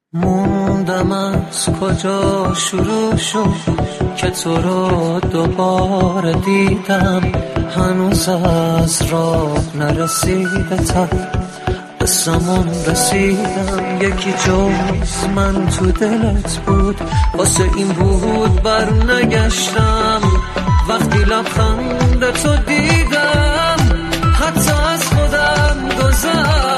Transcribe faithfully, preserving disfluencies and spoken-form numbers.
موندم از کجا شروع شد که تو رو دوباره دیدم، هنوز از راه نرسیده تا قسمون رسیدم. یکی جز من تو دلت بود، واسه این بود بر نگشتم. وقتی لبخند تو دیدم حتی از خودم گذشتم.